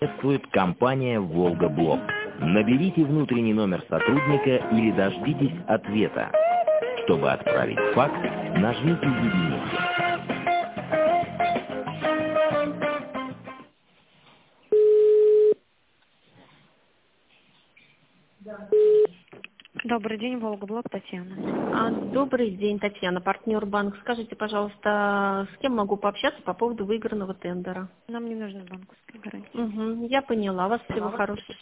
Приветствует компания «Волга-Блок». Наберите внутренний номер сотрудника или дождитесь ответа. Чтобы отправить факс, нажмите единицу. Добрый день, Волга-Блок, Татьяна. Добрый день, Татьяна, партнер банк. Скажите, пожалуйста, с кем могу пообщаться по поводу выигранного тендера? Нам не нужна банковская гарантия. Я поняла. Вас всего хорошего.